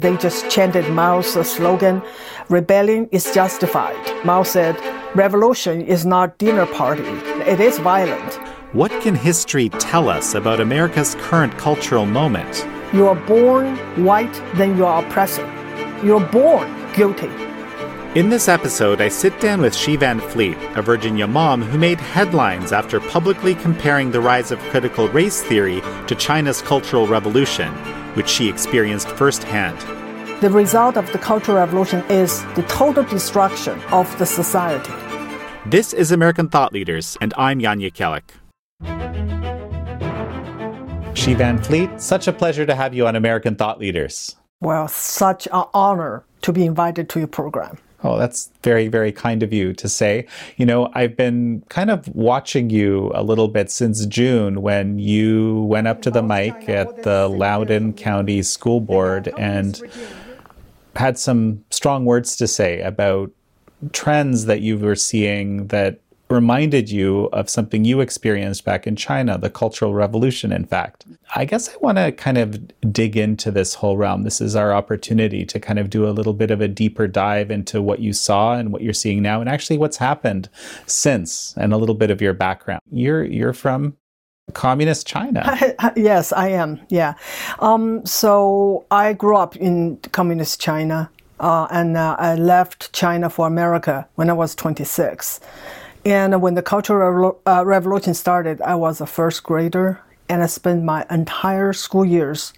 They just chanted Mao's slogan, "Rebellion is justified." Mao said, "Revolution is not dinner party. It is violent." What can history tell us about America's current cultural moment? You are born white, then you are oppressor. You are born guilty. In this episode, I sit down with Xi Van Fleet, a Virginia mom who made headlines after publicly comparing the rise of critical race theory to China's Cultural Revolution, which she experienced firsthand. The result of the Cultural Revolution is the total destruction of the society. This is American Thought Leaders, and I'm Jan Jekielek. Xi Van Fleet, such a pleasure to have you on American Thought Leaders. Well, such an honor to be invited to your program. Oh, that's very, very kind of you to say. You know, I've been kind of watching you a little bit since June when you went up to the mic at the Loudoun County School Board and had some strong words to say about trends that you were seeing that reminded you of something you experienced back in China, the Cultural Revolution, in fact. I guess I want to kind of dig into this whole realm. This is our opportunity to kind of do a little bit of a deeper dive into what you saw and what you're seeing now, and actually what's happened since, and a little bit of your background. You're from communist China. Yes, I am. Yeah. So I grew up in communist China, and I left China for America when I was 26. And when the Cultural Revolution started, I was a first grader, and I spent my entire school years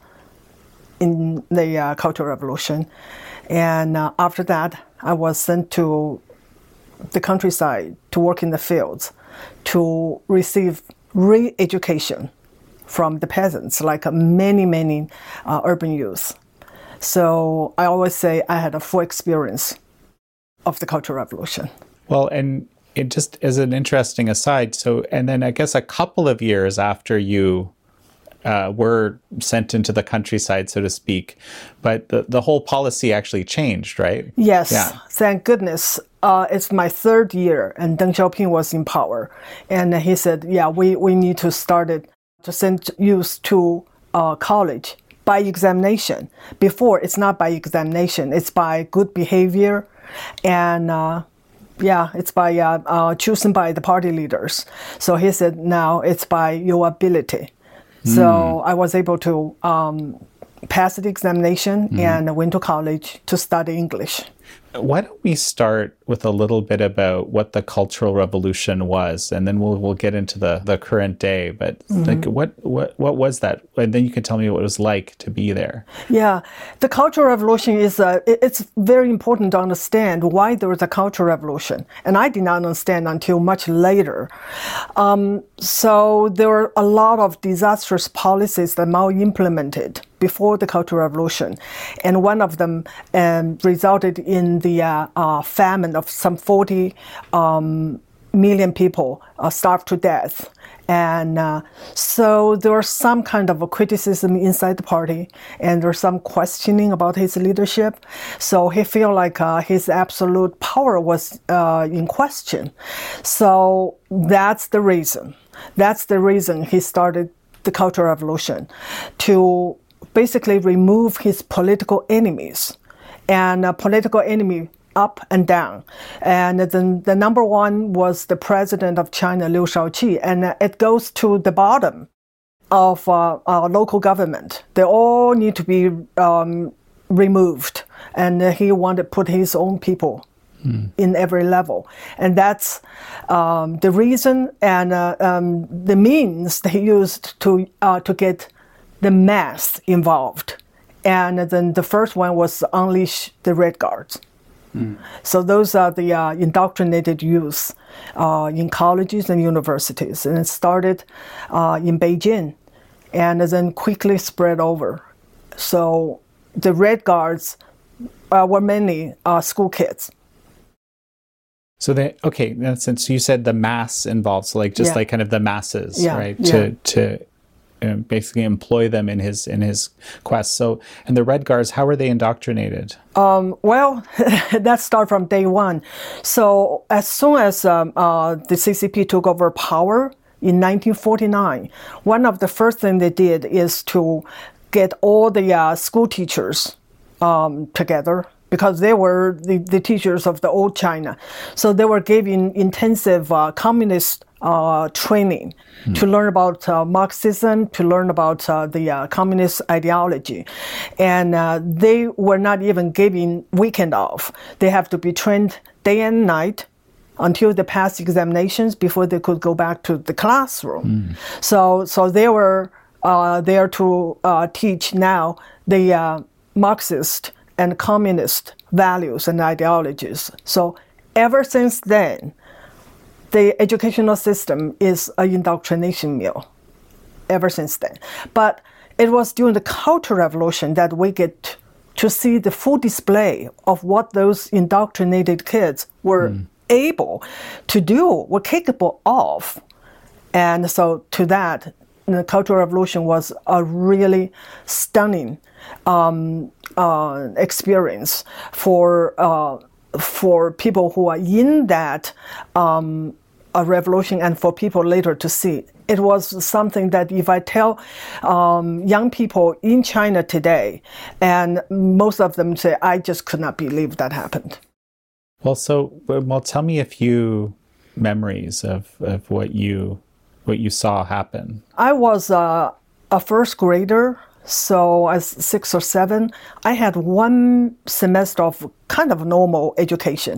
in the Cultural Revolution. And after that, I was sent to the countryside to work in the fields to receive re-education from the peasants, like many urban youth. So I always say I had a full experience of the Cultural Revolution. Well, and it just is an interesting aside. So, and then I guess a couple of years after you were sent into the countryside, so to speak, but the whole policy actually changed, right? Yes, yeah. Thank goodness. It's my third year, and Deng Xiaoping was in power, and he said, "Yeah, we need to start it to send youth to college by examination. Before, it's not by examination; it's by good behavior, and." It's by chosen by the party leaders. So he said, now it's by your ability. So I was able to pass the examination and went to college to study English. Why don't we start with a little bit about what the Cultural Revolution was, and then we'll get into the current day. But like, what was that? And then you can tell me what it was like to be there. Yeah, the Cultural Revolution is it's very important to understand why there was a Cultural Revolution, and I did not understand until much later. So there were a lot of disastrous policies that Mao implemented before the Cultural Revolution, and one of them resulted in the famine of some 40 million people starved to death. And so there was some kind of a criticism inside the party, and there's some questioning about his leadership. So he felt like his absolute power was in question. So that's the reason. That's the reason he started the Cultural Revolution, to basically remove his political enemies. And a political enemy up and down. And then the number one was the president of China, Liu Shaoqi, and it goes to the bottom of local government. They all need to be removed, and he wanted to put his own people in every level. And that's the reason and the means they used to get the mass involved. And then the first one was unleash the Red Guards. So those are the indoctrinated youth in colleges and universities. And it started in Beijing and then quickly spread over. So the Red Guards were mainly school kids. So that's so you said the mass involved, so like just like kind of the masses, right? To basically employ them in his quest. So, and the Red Guards, how were they indoctrinated? Well, that started from day one. So as soon as the CCP took over power in 1949, one of the first things they did is to get all the school teachers together because they were the teachers of the old China. So they were giving intensive communist training to learn about Marxism, to learn about the communist ideology. And they were not even giving weekend off. They have to be trained day and night until they passed examinations before they could go back to the classroom. So they were there to teach now the Marxist and communist values and ideologies. So ever since then, the educational system is an indoctrination mill, ever since then. But it was during the Cultural Revolution that we get to see the full display of what those indoctrinated kids were able to do, were capable of. And so to that, the Cultural Revolution was a really stunning experience for people who are in that a revolution and for people later to see. It was something that if I tell young people in China today, and most of them say, I just could not believe that happened. Well, tell me a few memories of what you saw happen. I was a first grader, so as 6 or 7, I had one semester of kind of normal education.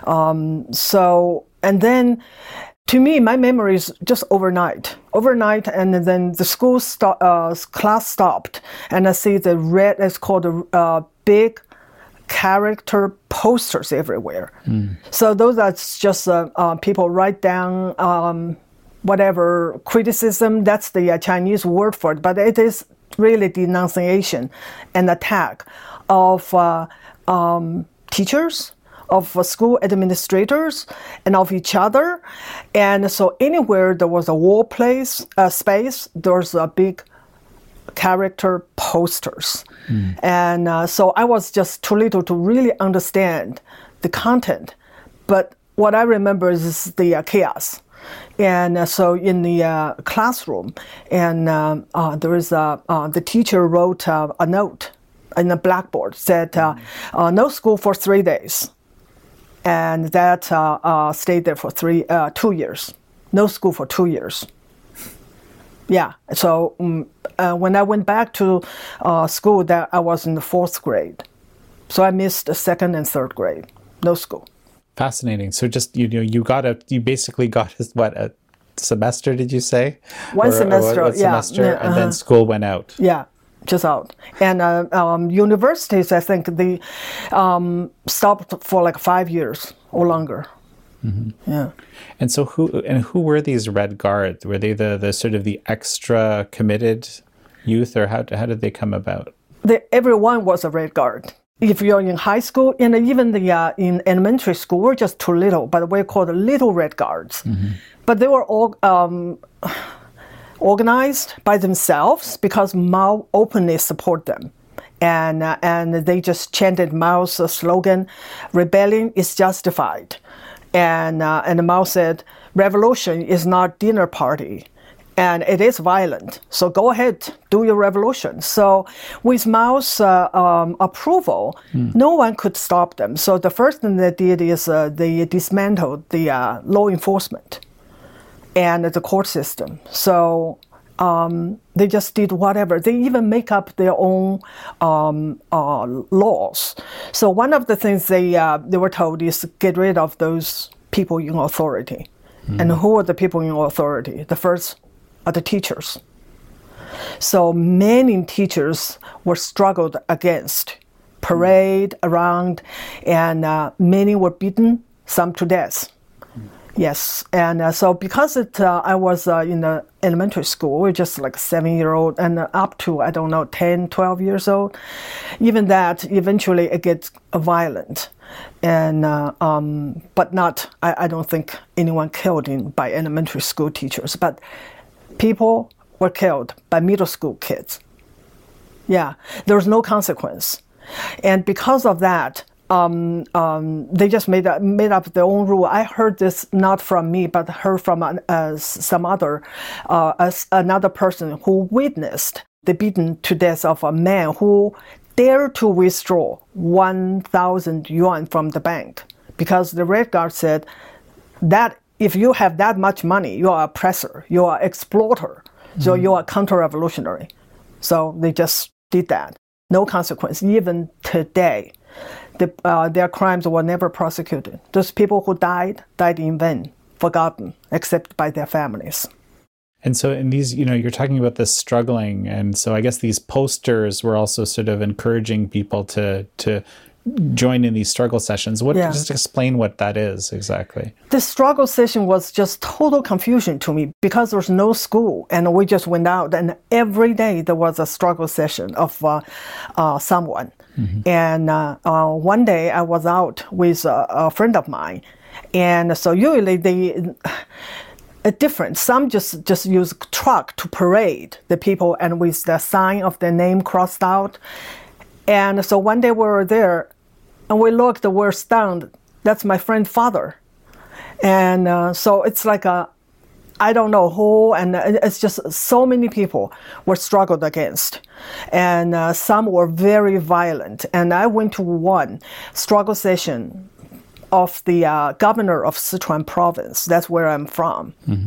And then, to me, my memory is just overnight, and then the school class stopped, and I see the red, it's called the big character posters everywhere. So those are just people write down whatever criticism, that's the Chinese word for it, but it is really denunciation and attack of teachers, of school administrators, and of each other. And so anywhere there was a wall space, there's a big character posters. And so I was just too little to really understand the content. But what I remember is the chaos. And so in the classroom, and there is the teacher wrote a note in the blackboard, said, no school for 3 days. And that stayed there for 2 years. No school for 2 years. Yeah, so when I went back to school, that I was in the 4th grade. So I missed the 2nd and 3rd grade. No school. Fascinating. So just, you basically got a semester, did you say? One semester, one semester, and then school went out. Yeah, just out. And universities, I think they stopped for like 5 years or longer. Yeah. And so who were these Red Guards? Were they the sort of the extra committed youth, or how did they come about? Everyone was a Red Guard. If you're in high school, and even in elementary school, we're just too little, but we're called Little Red Guards. But they were all organized by themselves because Mao openly support them. And they just chanted Mao's slogan, "Rebellion is justified." And Mao said, "Revolution is not dinner party. And it is violent. So go ahead, do your revolution." So with Mao's approval, no one could stop them. So the first thing they did is they dismantled the law enforcement and the court system. So they just did whatever. They even make up their own laws. So one of the things they were told is get rid of those people in authority. And who are the people in authority? The first are the teachers. So many teachers were struggled against, parade around, and many were beaten, some to death. Yes, and so because I was in the elementary school, we're just like 7-year-old and up to, 10, 12 years old. Even that, eventually it gets violent. And but not, I don't think anyone killed by elementary school teachers, but people were killed by middle school kids. Yeah, there was no consequence. And because of that, they just made up their own rule. I heard this not from me, but heard from another person who witnessed the beaten to death of a man who dare to withdraw 1,000 yuan from the bank because the Red Guard said that if you have that much money, you are oppressor, you are exploiter, so you are counter-revolutionary. So they just did that. No consequence. Even today, their crimes were never prosecuted. Those people who died in vain, forgotten, except by their families. And so in these, you're talking about this struggling. And so I guess these posters were also sort of encouraging people to join in these struggle sessions. Just explain what that is exactly. The struggle session was just total confusion to me because there was no school and we just went out and every day there was a struggle session of someone. Mm-hmm. And one day I was out with a friend of mine. And so usually different. Some just use truck to parade the people and with the sign of their name crossed out. And so one day we were there and we looked, we're stunned. That's my friend's father. And so it's like I don't know who, and it's just so many people were struggled against. And some were very violent. And I went to one struggle session of the governor of Sichuan province. That's where I'm from. Mm-hmm.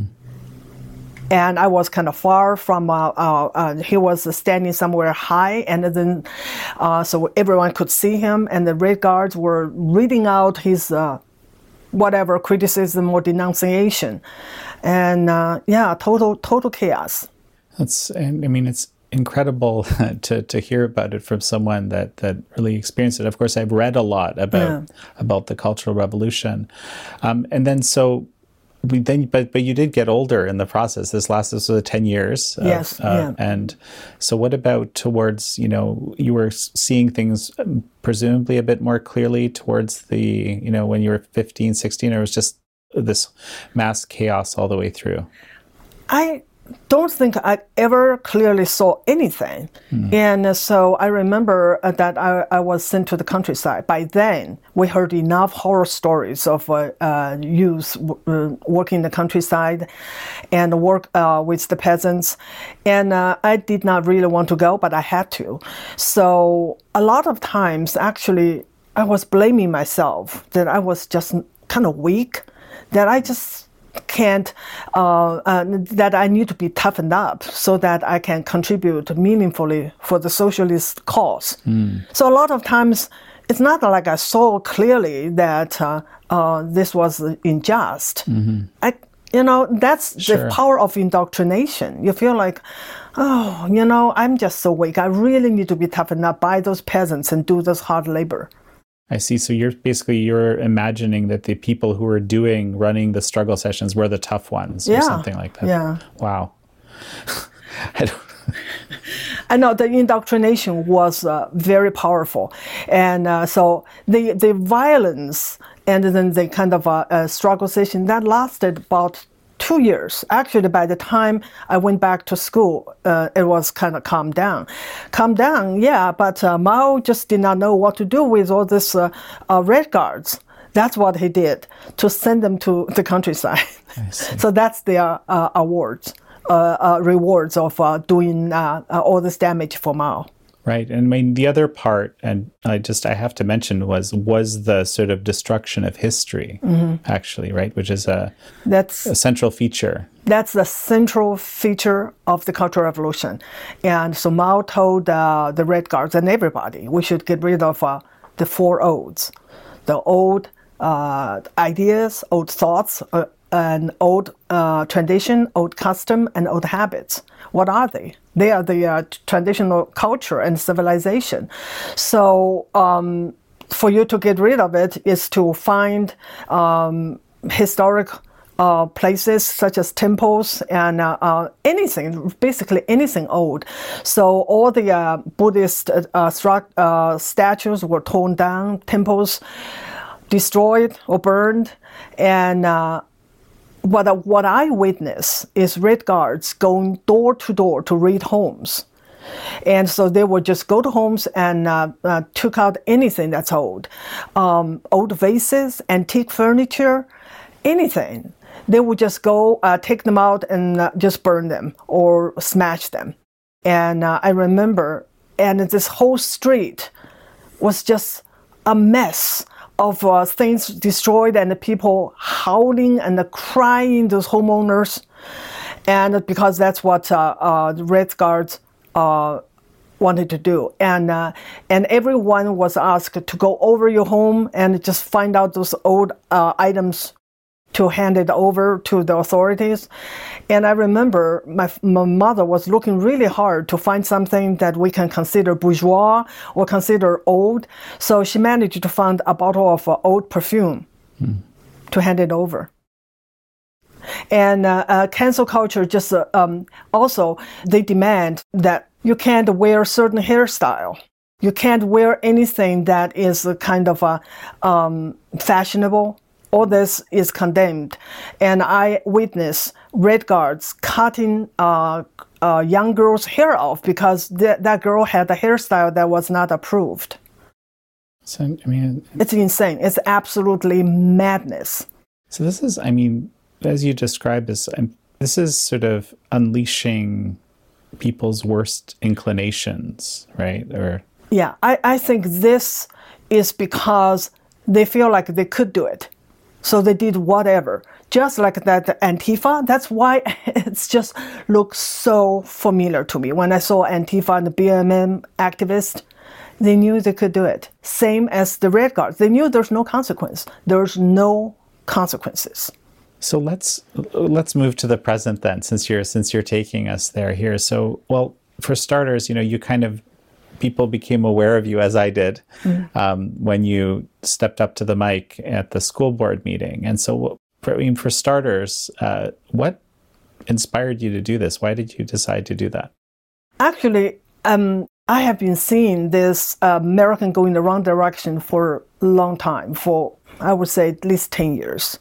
And I was kind of far from, he was standing somewhere high, and then so everyone could see him, and the Red Guards were reading out his whatever criticism or denunciation. And total chaos. It's incredible to hear about it from someone that really experienced it. Of course, I've read a lot about the Cultural Revolution, and then so. But you did get older in the process. This was 10 years. Yes. And so what about towards, you were seeing things presumably a bit more clearly towards the, when you were 15, 16, or it was just this mass chaos all the way through? I don't think I ever clearly saw anything. Mm. And so I remember that I was sent to the countryside. By then, we heard enough horror stories of youth working in the countryside and work with the peasants. And I did not really want to go, but I had to. So a lot of times, actually, I was blaming myself that I was just kind of weak, that I just can't, that I need to be toughened up so that I can contribute meaningfully for the socialist cause. Mm. So a lot of times, it's not like I saw clearly that this was unjust. Mm-hmm. That's sure. The power of indoctrination. You feel like, I'm just so weak. I really need to be toughened up by those peasants and do this hard labor. I see. So you're imagining that the people who were running the struggle sessions were the tough ones or something like that. Yeah. Wow. I know the indoctrination was very powerful. And so the violence and then the kind of struggle session, that lasted about 2 years. Actually, by the time I went back to school, it was kind of calmed down. But Mao just did not know what to do with all this Red Guards. That's what he did, to send them to the countryside. So that's the rewards of doing all this damage for Mao. Right. And the other part, and I have to mention, was the sort of destruction of history, mm-hmm. actually, right? Which is that's a central feature. That's the central feature of the Cultural Revolution. And so Mao told the Red Guards and everybody, we should get rid of the 4 olds. The old ideas, old thoughts, and old tradition, old custom, and old habits. What are they? They are the traditional culture and civilization. So for you to get rid of it is to find historic places such as temples and basically anything old. So all the Buddhist statues were torn down, temples destroyed or burned, and what I witness is Red Guards going door to door to raid homes. And so they would just go to homes and took out anything that's old. Old vases, antique furniture, anything. They would just go take them out and just burn them or smash them. And I remember and this whole street was just a mess of things destroyed and the people howling and crying, those homeowners. And because that's what the Red Guards wanted to do. And everyone was asked to go over your home and just find out those old items to hand it over to the authorities. And I remember my mother was looking really hard to find something that we can consider bourgeois or consider old. So she managed to find a bottle of old perfume to hand it over. And cancel culture just also, they demand that you can't wear certain hairstyle. You can't wear anything that is kind of fashionable. All this is condemned. And I witnessed Red Guards cutting young girl's hair off because that girl had a hairstyle that was not approved. So, I mean, it's insane. It's absolutely madness. So this is, I mean, as you describe this is sort of unleashing people's worst inclinations, right? Or yeah, I think this is because they feel like they could do it. So they did whatever. Just like that Antifa, that's why it's just looks so familiar to me. When I saw Antifa and the BLM activists, they knew they could do it. Same as the Red Guards. They knew there's no consequence. There's no consequences. So let's move to the present then, since you're taking us there here. So, well, for starters, you kind of, people became aware of you, as I did, when you stepped up to the mic at the school board meeting. And so, for starters, what inspired you to do this? Why did you decide to do that? Actually, I have been seeing this American going the wrong direction for a long time, for I would say at least 10 years.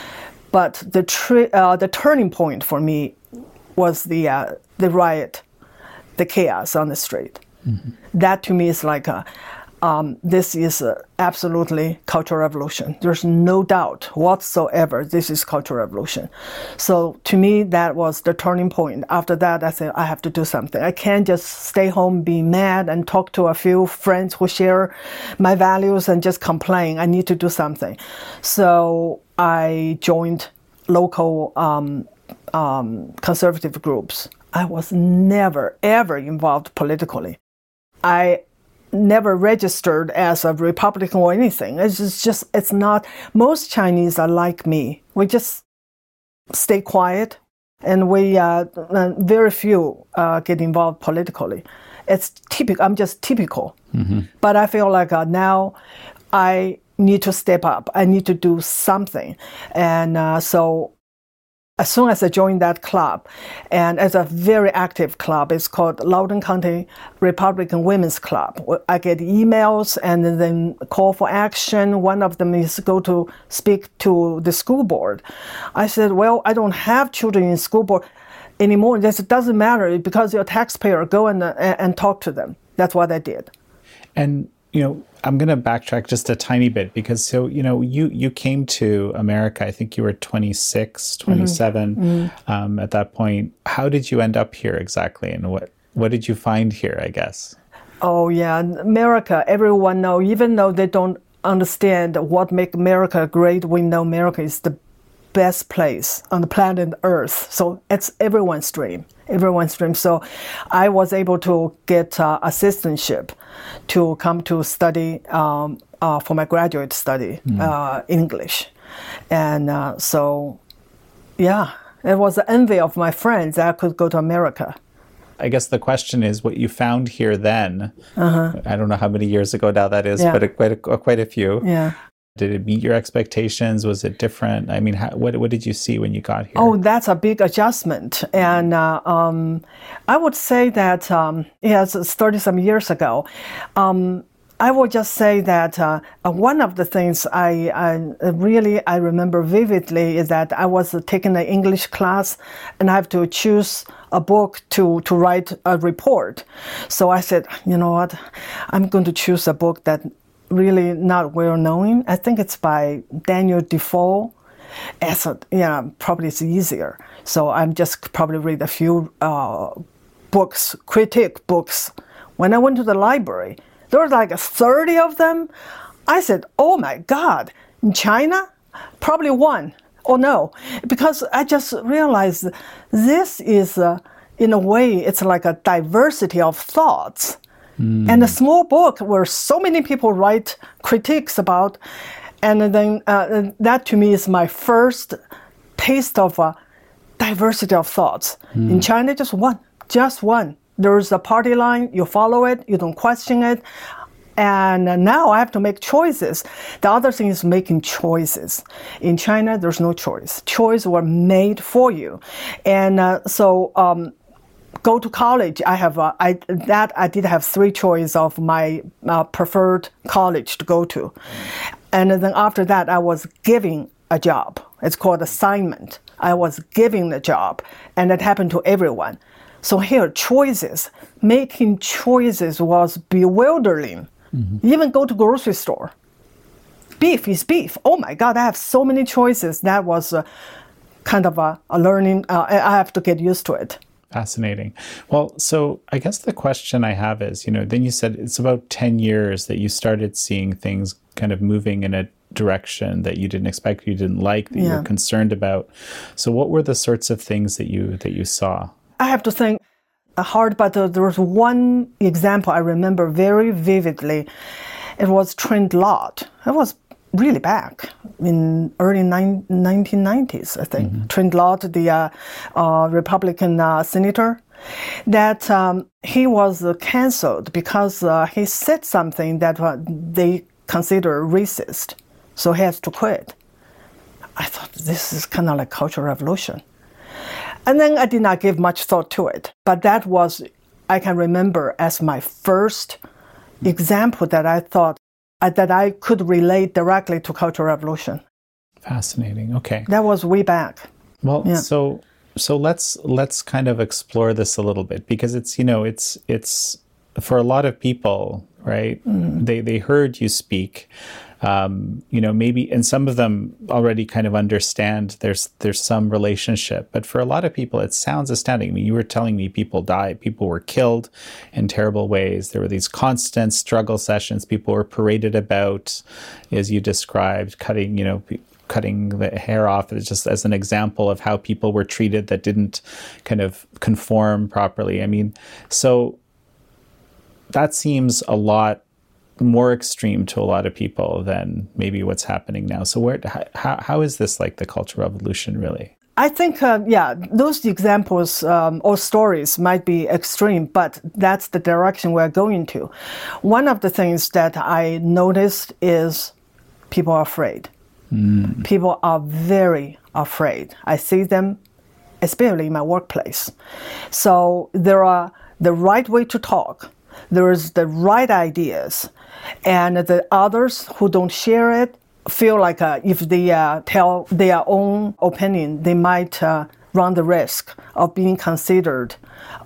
But the turning point for me was the riot, the chaos on the street. Mm-hmm. That to me is like this is absolutely cultural revolution. There's no doubt whatsoever this is cultural revolution. So to me, that was the turning point. After that, I said, I have to do something. I can't just stay home, be mad, and talk to a few friends who share my values and just complain. I need to do something. So I joined local conservative groups. I was never, ever involved politically. I never registered as a Republican or anything. It's not, most Chinese are like me. We just stay quiet, and we, very few get involved politically. It's typical, I'm just typical. Mm-hmm. But I feel like now I need to step up. I need to do something. And so as soon as I joined that club, and it's a very active club, it's called Loudoun County Republican Women's Club. I get emails and then call for action. One of them is go to speak to the school board. I said, well, I don't have children in school board anymore. It doesn't matter because you're a taxpayer. Go and talk to them. That's what I did. And I'm going to backtrack just a tiny bit because you came to America, I think you were 26, 27 mm-hmm. At that point. How did you end up here exactly? And what did you find here, I guess? Oh, yeah. Everyone even though they don't understand what makes America great, we know America is the best place on the planet Earth. So it's everyone's dream. So I was able to get assistantship to come to study for my graduate study English. And so, yeah, it was the envy of my friends that I could go to America. I guess the question is what you found here then. Uh-huh. I don't know how many years ago now that is, but quite a few. Yeah. Did it meet your expectations? Was it different? I mean, what did you see when you got here? Oh, that's a big adjustment. And I would say that, it's 30-some years ago. I would just say that one of the things I remember vividly is that I was taking an English class and I have to choose a book to write a report. So I said, you know what, I'm going to choose a book that really not well known. I think it's by Daniel Defoe. Probably it's easier. So I'm just probably read a few books, critique books When I went to the library, there were like 30 of them. I said, oh my God, in China? Probably one. Oh no, because I just realized this is, in a way, it's like a diversity of thoughts. And a small book where so many people write critiques about, and then that to me is my first taste of diversity of thoughts. In China, just one. There's a party line, you follow it, you don't question it. And now I have to make choices. The other thing is making choices. In China, there's no choice. Choices were made for you. And go to college. I did have 3 choices of my preferred college to go to. And then after that, I was given a job. It's called assignment. I was given the job, and it happened to everyone. So here, choices. Making choices was bewildering. Even go to grocery store. Beef is beef. Oh my God, I have so many choices. That was kind of a learning. I have to get used to it. Fascinating. Well, so I guess the question I have is, then you said it's about 10 years that you started seeing things kind of moving in a direction that you didn't expect, you didn't like, that you were concerned about. So what were the sorts of things that you saw? I have to think hard, but there was one example I remember very vividly. It was Trent Lott. It was really back in early 1990s, I think. Trent Lott, the Republican senator, that he was canceled because he said something that they consider racist. So he has to quit. I thought this is kind of like Cultural Revolution. And then I did not give much thought to it. But that was, I can remember as my first example that I thought that I could relate directly to Cultural Revolution. Fascinating. Okay. That was way back. Well, so let's kind of explore this a little bit, because it's it's for a lot of people, right? They heard you speak. Maybe, and some of them already kind of understand there's some relationship, but for a lot of people, it sounds astounding. I mean, you were telling me people died, people were killed in terrible ways. There were these constant struggle sessions. People were paraded about, as you described, cutting the hair off, just as an example of how people were treated that didn't kind of conform properly. I mean, so that seems a lot more extreme to a lot of people than maybe what's happening now. So how is this like the Cultural Revolution really? I think, those examples or stories might be extreme, but that's the direction we're going to. One of the things that I noticed is people are afraid. People are very afraid. I see them, especially in my workplace. So there are the right way to talk. There is the right ideas, and the others who don't share it feel like if they tell their own opinion, they might run the risk of being considered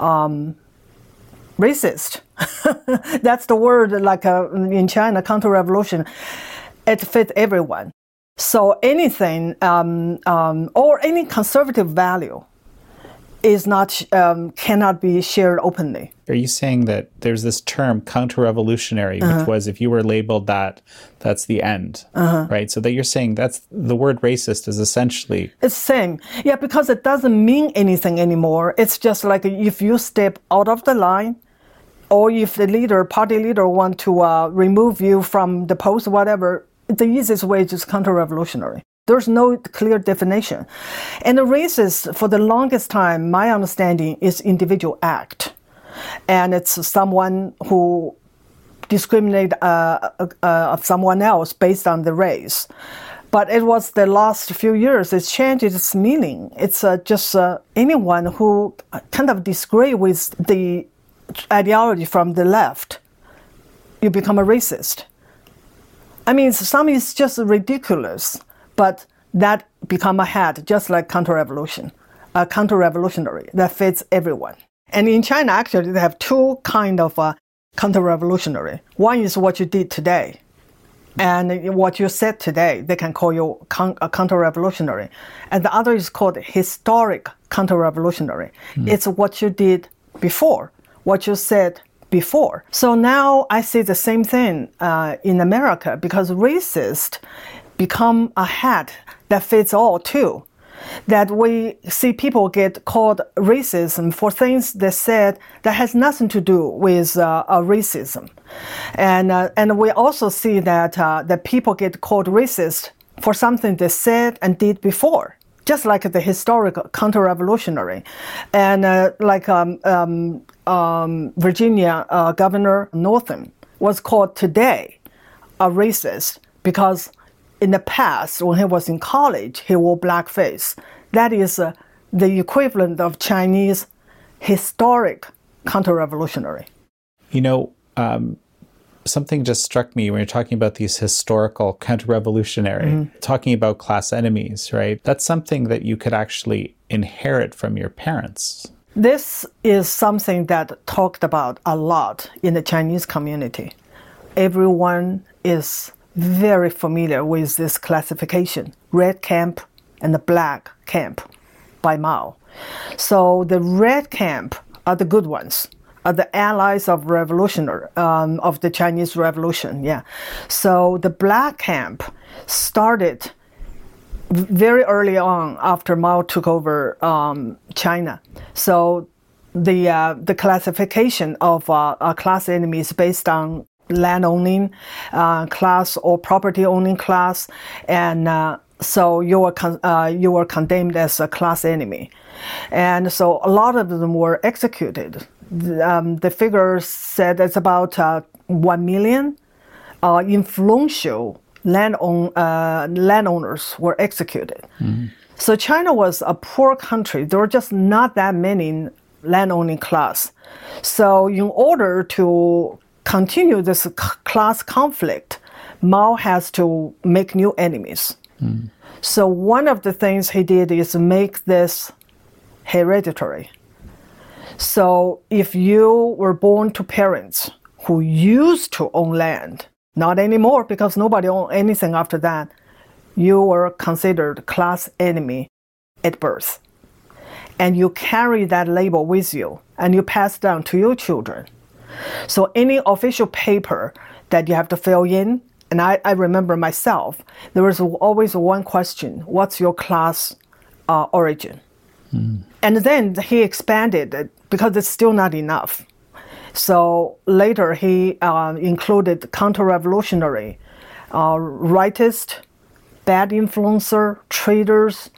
racist. That's the word, like in China, counter-revolution. It fits everyone. So anything or any conservative value is not cannot be shared openly. Are you saying that there's this term counter-revolutionary, which was if you were labeled that, that's the end, right? So that you're saying that's the word racist is essentially... It's the same. Yeah, because it doesn't mean anything anymore. It's just like if you step out of the line, or if the party leader want to remove you from the post, whatever, the easiest way is just counter-revolutionary. There's no clear definition. And the racist, for the longest time, my understanding is individual act. And it's someone who discriminates of someone else based on the race. But it was the last few years, it's changed its meaning. It's just anyone who kind of disagree with the ideology from the left, you become a racist. I mean, some is just ridiculous. But that become a hat, just like counter-revolutionary, that fits everyone. And in China, actually, they have two kind of counter-revolutionary. One is what you did today, and what you said today, they can call you a counter-revolutionary. And the other is called historic counter-revolutionary. It's what you did before, what you said before. So now I see the same thing in America, because racist become a hat that fits all too. That we see people get called racism for things they said that has nothing to do with racism, and we also see that that people get called racist for something they said and did before, just like the historical counter-revolutionary, and Virginia Governor Northam was called today a racist because in the past, when he was in college, he wore blackface. That is the equivalent of Chinese historic counter-revolutionary. You know, something just struck me when you're talking about these historical counter-revolutionary, talking about class enemies, right? That's something that you could actually inherit from your parents. This is something that talked about a lot in the Chinese community. Everyone is very familiar with this classification, red camp and the black camp by Mao. So the red camp are the good ones, are the allies of of the Chinese Revolution. Yeah. So the black camp started very early on after Mao took over China. So the classification of class enemies based on land owning class or property owning class, and so you were condemned as a class enemy, and so a lot of them were executed. The figures said it's about 1 million influential landowners were executed. So China was a poor country. There were just not that many land-owning class. So in order to continue this class conflict, Mao has to make new enemies. So one of the things he did is make this hereditary. So if you were born to parents who used to own land, not anymore because nobody owned anything after that, you were considered class enemy at birth. And you carry that label with you and you pass down to your children. So any official paper that you have to fill in, and I remember myself, there was always one question: what's your class origin? And then he expanded it because it's still not enough. So later he included counter-revolutionary, rightist, bad influencer, traitors,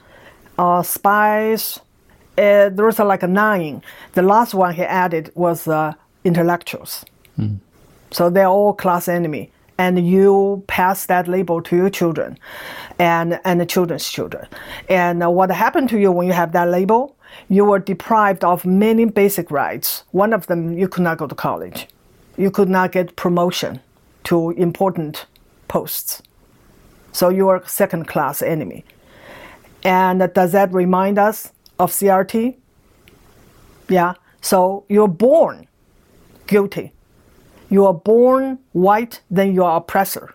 spies. There was like a 9. The last one he added was intellectuals. So they're all class enemy. And you pass that label to your children and the children's children. And what happened to you when you have that label? You were deprived of many basic rights. One of them, you could not go to college. You could not get promotion to important posts. So you are second-class enemy. And does that remind us of CRT? Yeah. So you're born guilty. You are born white, then you are oppressor.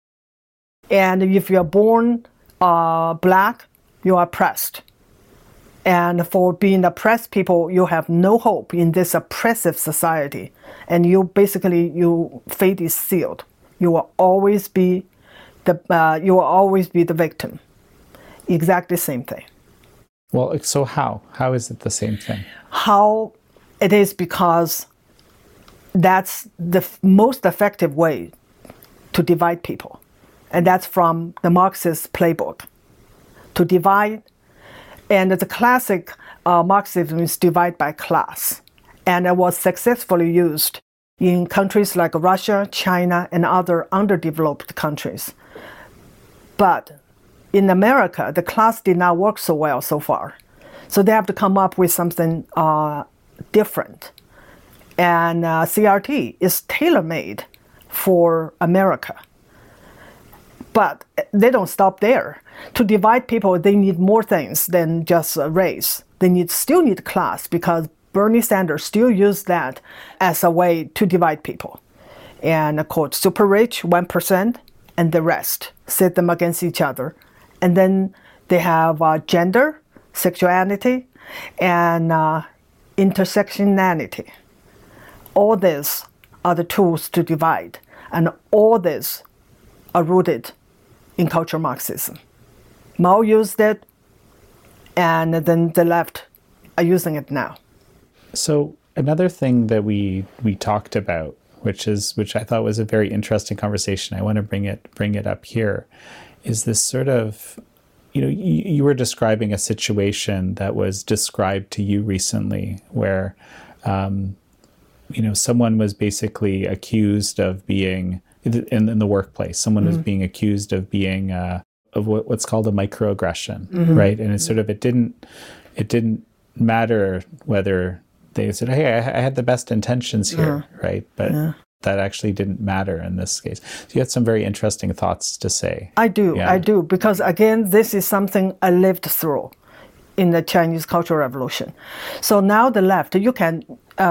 And if you are born black, you are oppressed. And for being oppressed people, you have no hope in this oppressive society. And your fate is sealed. You will always be the victim. Exactly the same thing. Well, so how? How is it the same thing? How it is because that's the most effective way to divide people. And that's from the Marxist playbook. To divide, and the classic Marxism is divide by class. And it was successfully used in countries like Russia, China, and other underdeveloped countries. But in America, the class did not work so well so far. So they have to come up with something different. And CRT is tailor-made for America. But they don't stop there. To divide people, they need more things than just race. They still need class, because Bernie Sanders still used that as a way to divide people. And called super rich, 1%, and the rest, set them against each other. And then they have gender, sexuality, and intersectionality. all these are the tools to divide, and all these are rooted in cultural Marxism. Mao used it, and then the left are using it now. So another thing that we talked about, which I thought was a very interesting conversation, I want to bring it up here, is this sort of, you were describing a situation that was described to you recently where, someone was basically accused of being, in the workplace, someone was being accused of being, of what's called a microaggression, right? And it didn't matter whether they said, hey, I had the best intentions here, right? But that actually didn't matter in this case. So you had some very interesting thoughts to say. I do, because again, this is something I lived through in the Chinese Cultural Revolution. So now the left, you can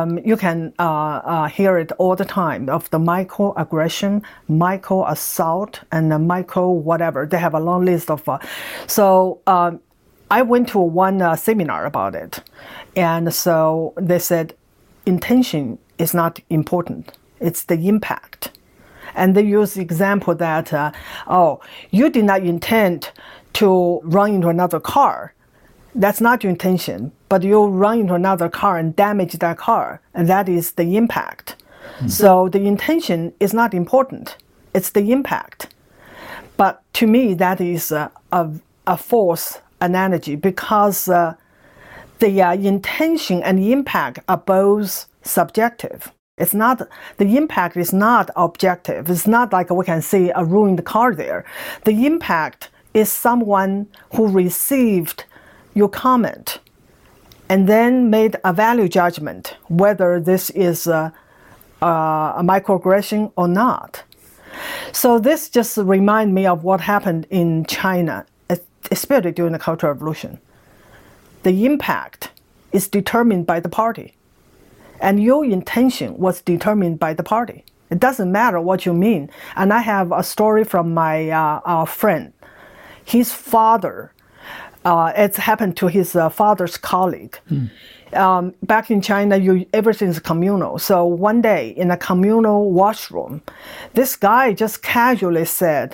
hear it all the time of the microaggression, micro-assault, and the micro whatever. They have a long list of. I went to one seminar about it, and so they said intention is not important. It's the impact. And they use the example that, you did not intend to run into another car. That's not your intention, but you run into another car and damage that car, and that is the impact. So the intention is not important. It's the impact. But to me, that is a false analogy, because the intention and the impact are both subjective. It's not, the impact is not objective. It's not like we can see a ruined car there. The impact is someone who received your comment and then made a value judgment whether this is a microaggression or not. So this just reminds me of what happened in China, especially during the Cultural Revolution. The impact is determined by the party, and your intention was determined by the party. It doesn't matter what you mean. And I have a story from my friend. His father, it's happened to his father's colleague. Back in China, everything is communal. So one day in a communal washroom, this guy just casually said,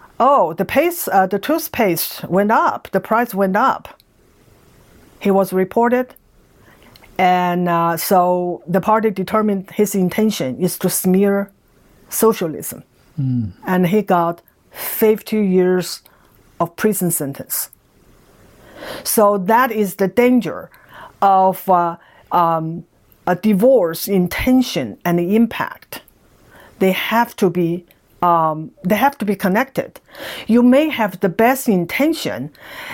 the toothpaste went up, the price went up. He was reported, and so the party determined his intention is to smear socialism. And he got 50 years of prison sentence. So that is the danger of a divorce intention and the impact. They have to be connected. You may have the best intention,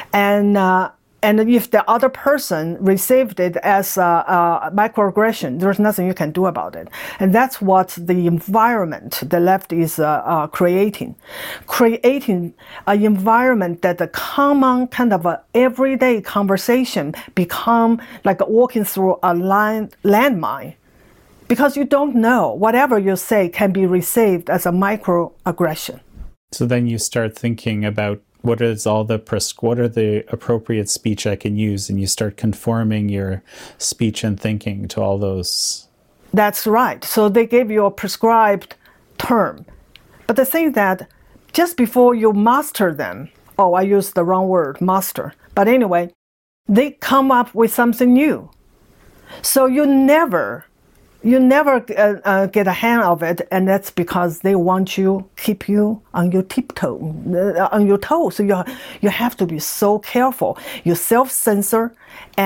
and if the other person received it as a microaggression, there's nothing you can do about it. And that's what the environment the left is creating an environment that the common kind of a everyday conversation become like walking through a landmine. Because you don't know, whatever you say can be received as a microaggression. So then you start thinking about what are the appropriate speech I can use, and you start conforming your speech and thinking to all those. That's right. So they gave you a prescribed term. But the thing that just before you master them, I used the wrong word, master. But anyway, they come up with something new. So you never get a hang of it, and that's because they want to keep you on your on your toes. So you have to be so careful. You self-censor,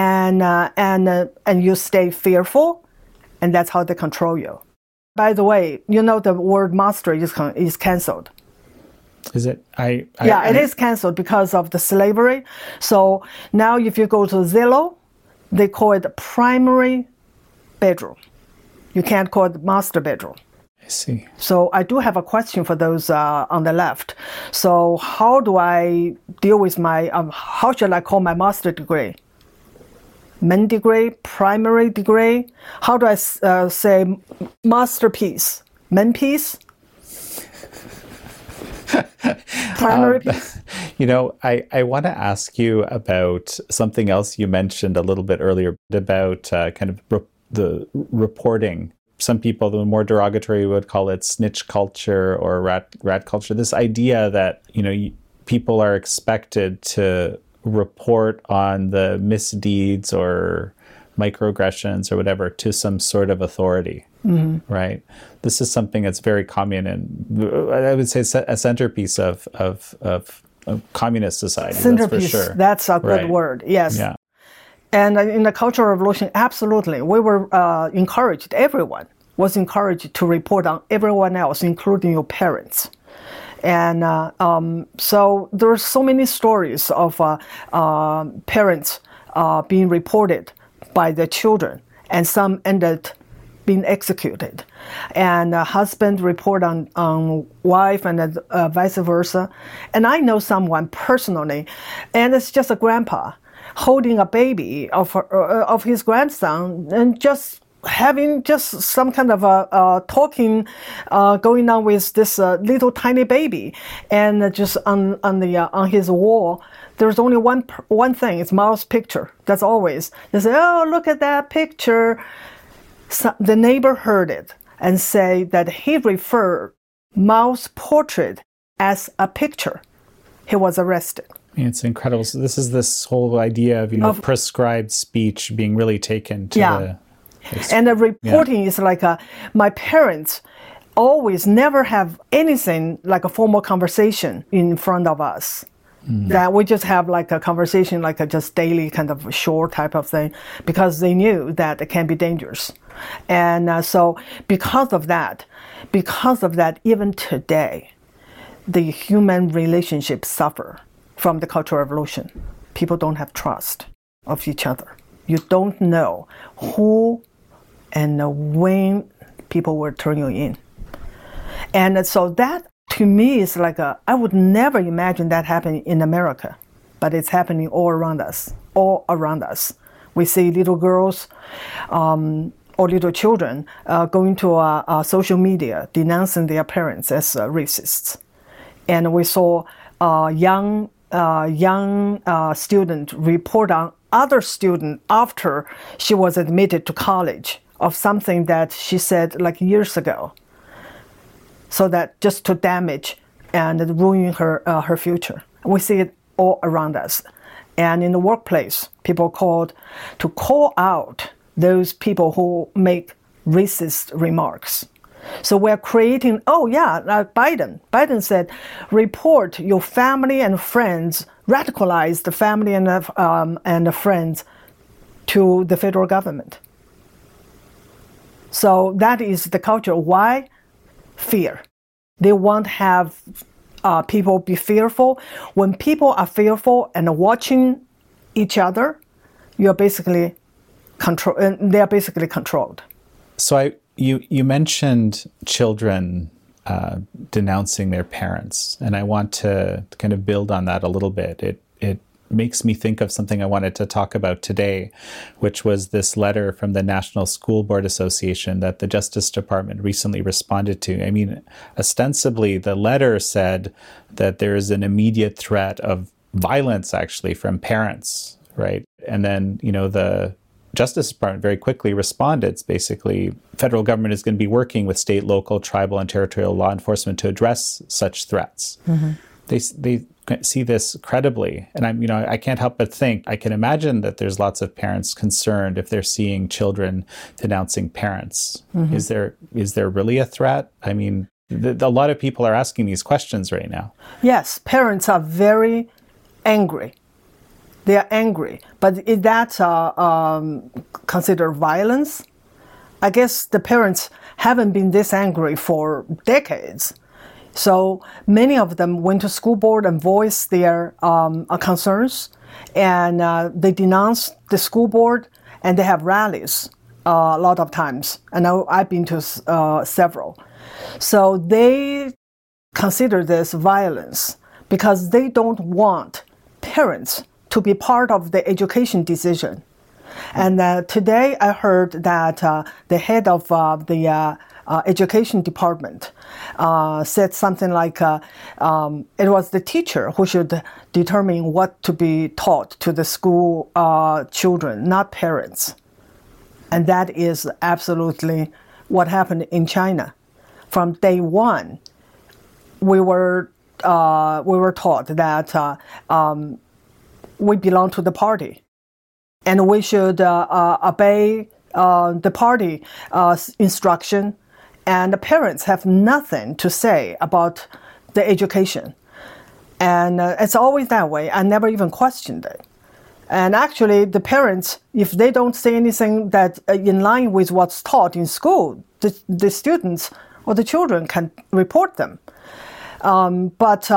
and you stay fearful, and that's how they control you. By the way, the word master is canceled. Is it? It is canceled because of the slavery. So now if you go to Zillow, they call it primary bedroom. You can't call it master bedroom. I see. So I do have a question for those on the left. So how do I deal with my, how should I call my master degree? Men degree, primary degree? How do I say masterpiece? Men piece? Primary piece? I want to ask you about something else you mentioned a little bit earlier about kind of the reporting some people, the more derogatory would call it snitch culture or rat culture. This idea that, people are expected to report on the misdeeds or microaggressions or whatever to some sort of authority, right? This is something that's very common, and I would say a centerpiece of communist society. Centerpiece, that's for sure. That's a good word, yes. Yeah. And in the Cultural Revolution, absolutely, we were encouraged, everyone was encouraged to report on everyone else, including your parents. And so there are so many stories of parents being reported by their children, and some ended being executed. And husband report on wife, and vice versa. And I know someone personally, and it's just a grandpa holding a baby of his grandson, and just having just some kind of a talking going on with this little tiny baby, and just on his wall there's only one thing, it's Mao's picture. That's always, they say, oh, look at that picture. So the neighbor heard it and say that he referred Mao's portrait as a picture. He was arrested. It's incredible. So this whole idea of prescribed speech being really taken to the... And the reporting is like, my parents always never have anything like a formal conversation in front of us. That we just have like a conversation, like a just daily kind of short type of thing, because they knew that it can be dangerous. And so because of that, even today, the human relationships suffer from the Cultural Revolution. People don't have trust of each other. You don't know who and when people will turn you in. And so that, to me, is like I would never imagine that happening in America, but it's happening all around us. We see little girls or little children going to social media denouncing their parents as racists. And we saw young student report on other student after she was admitted to college of something that she said like years ago. So that just to damage and ruin her future. We see it all around us. And in the workplace, people called to call out those people who make racist remarks. So we're creating, Biden said, report your family and friends, radicalize the family and the friends to the federal government. So that is the culture. Why? Fear. They won't have people be fearful. When people are fearful and watching each other, you're basically they are basically controlled. So you mentioned children denouncing their parents, and I want to kind of build on that a little bit. It makes me think of something I wanted to talk about today, which was this letter from the National School Board Association that the Justice Department recently responded to. I mean, ostensibly, the letter said that there is an immediate threat of violence, actually, from parents, right? And then, the Justice Department very quickly responded. It's basically, federal government is going to be working with state, local, tribal, and territorial law enforcement to address such threats. Mm-hmm. They see this credibly, and I can't help but think, I can imagine that there's lots of parents concerned if they're seeing children denouncing parents. Mm-hmm. Is there really a threat? I mean, a lot of people are asking these questions right now. Yes, parents are very angry. They are angry, but is that considered violence? I guess the parents haven't been this angry for decades. So many of them went to school board and voiced their concerns, and they denounced the school board, and they have rallies a lot of times. And I've been to several. So they consider this violence because they don't want parents to be part of the education decision. And today I heard that the head of the education department said something like it was the teacher who should determine what to be taught to the school children, not parents. And that is absolutely what happened in China. From day one, we were taught that we belong to the party, and we should obey the party instruction, and the parents have nothing to say about the education. And it's always that way. I never even questioned it. And actually, the parents, if they don't say anything that in line with what's taught in school, the students or the children can report them. But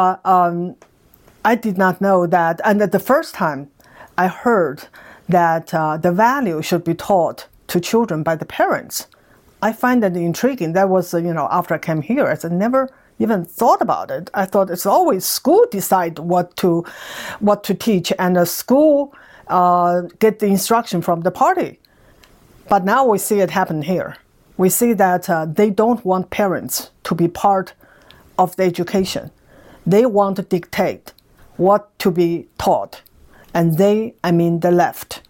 I did not know that. And the first time I heard that the value should be taught to children by the parents, I find that intriguing. That was, after I came here, I never even thought about it. I thought it's always school decide what to teach, and the school get the instruction from the party. But now we see it happen here. We see that they don't want parents to be part of the education. They want to dictate what to be taught. And they, I mean the left.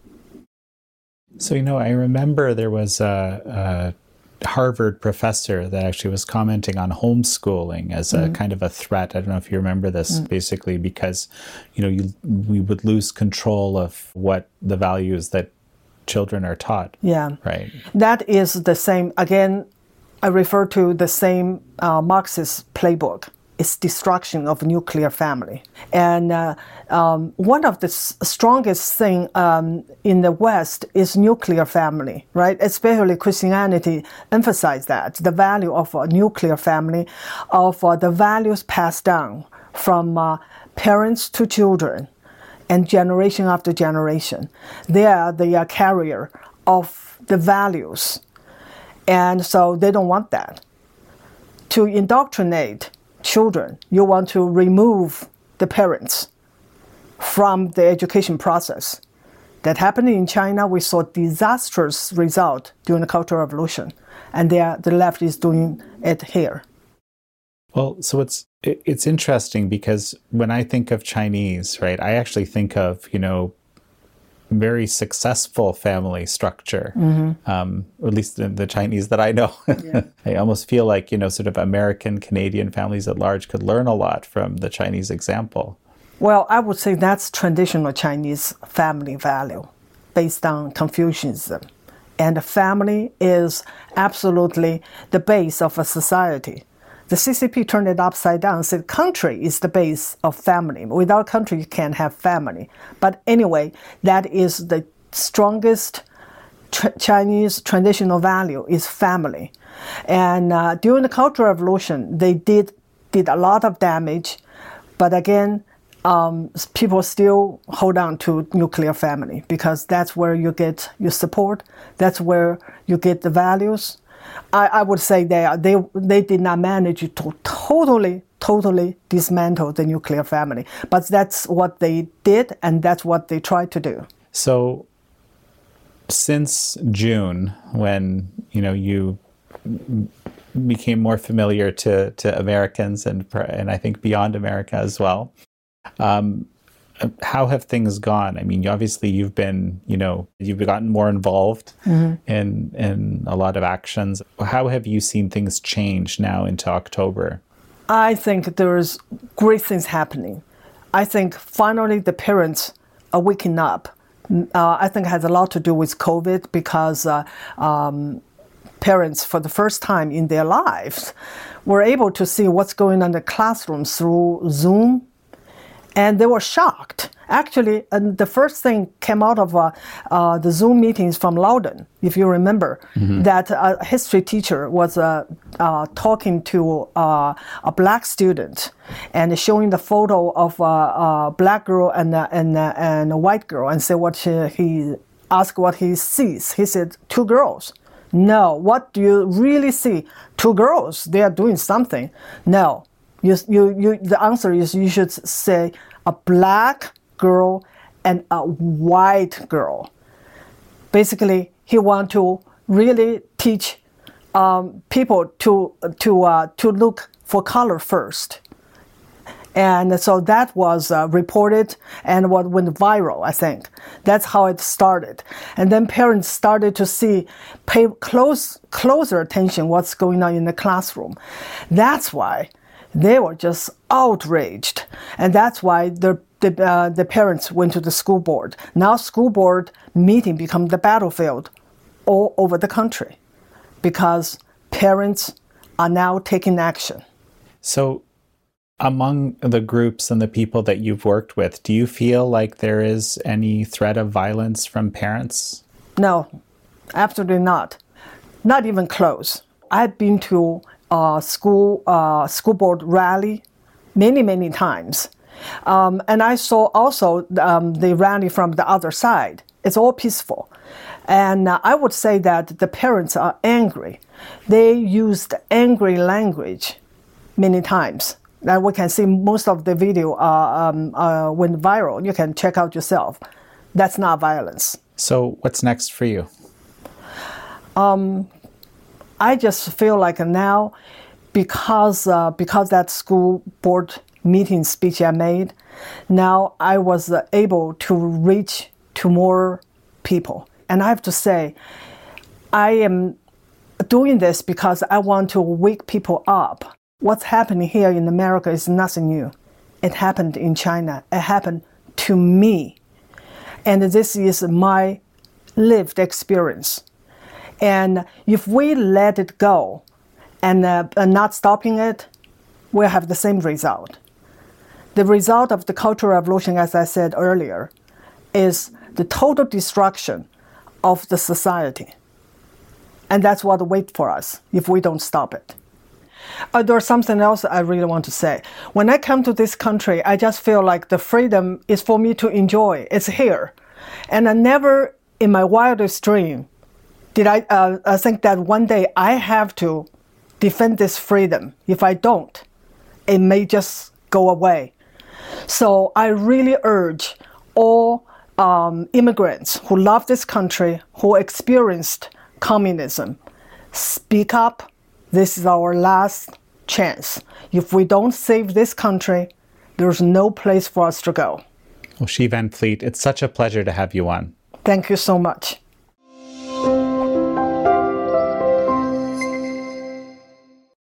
So, I remember there was a Harvard professor that actually was commenting on homeschooling as a kind of a threat. I don't know if you remember this, basically because, we would lose control of what the values that children are taught. Yeah. Right. That is the same, again, I refer to the same Marxist playbook. It's destruction of nuclear family. And one of the strongest thing in the West is nuclear family, right? Especially Christianity emphasized that, the value of a nuclear family, of the values passed down from parents to children and generation after generation. They are the carrier of the values. And so they don't want that. To indoctrinate children, you want to remove the parents from the education process. That happened in China. We saw disastrous result during the Cultural Revolution, and the left is doing it here. Well, so it's interesting because when I think of Chinese, right, I actually think of, very successful family structure, or at least the Chinese that I know. Yeah. I almost feel like, sort of American, Canadian families at large could learn a lot from the Chinese example. Well, I would say that's traditional Chinese family value based on Confucianism. And family is absolutely the base of a society. The CCP turned it upside down and said country is the base of family. Without country, you can't have family. But anyway, that is the strongest Chinese traditional value is family. And during the Cultural Revolution, they did a lot of damage. But again, people still hold on to nuclear family because that's where you get your support. That's where you get the values. I would say they did not manage to totally dismantle the nuclear family. But that's what they did, and that's what they tried to do. So since June, when you became more familiar to Americans and I think beyond America as well, how have things gone? I mean, obviously you've been, you've gotten more involved in a lot of actions. How have you seen things change now into October? I think there's great things happening. I think finally the parents are waking up. I think it has a lot to do with COVID because parents, for the first time in their lives, were able to see what's going on in the classrooms through Zoom. And they were shocked. Actually, the first thing came out of the Zoom meetings from Loudoun, if you remember, that a history teacher was talking to a black student and showing the photo of a black girl and a white girl and said he asked what he sees. He said, 2 girls. No, what do you really see? 2 girls, they are doing something. No. The answer is you should say a black girl and a white girl. Basically, he wants to really teach people to look for color first. And so that was reported and what went viral, I think. That's how it started. And then parents started to pay closer attention what's going on in the classroom. That's why they were just outraged. And that's why the parents went to the school board. Now school board meeting become the battlefield all over the country because parents are now taking action. So among the groups and the people that you've worked with, do you feel like there is any threat of violence from parents? No, absolutely not. Not even close. I've been to a school board rally many times. And I saw also the rally from the other side. It's all peaceful. And I would say that the parents are angry. They used angry language many times. That we can see most of the video went viral. You can check out yourself. That's not violence. So what's next for you? I just feel like now, because that school board meeting speech I made, now I was able to reach to more people. And I have to say, I am doing this because I want to wake people up. What's happening here in America is nothing new. It happened in China. It happened to me. And this is my lived experience. And if we let it go and not stopping it, we'll have the same result. The result of the Cultural Revolution, as I said earlier, is the total destruction of the society. And that's what waits for us if we don't stop it. There's something else I really want to say. When I come to this country, I just feel like the freedom is for me to enjoy. It's here. And I never, in my wildest dream, did I think that one day I have to defend this freedom. If I don't, it may just go away. So I really urge all immigrants who love this country, who experienced communism, speak up. This is our last chance. If we don't save this country, there's no place for us to go. Well, Xi Van Fleet, it's such a pleasure to have you on. Thank you so much.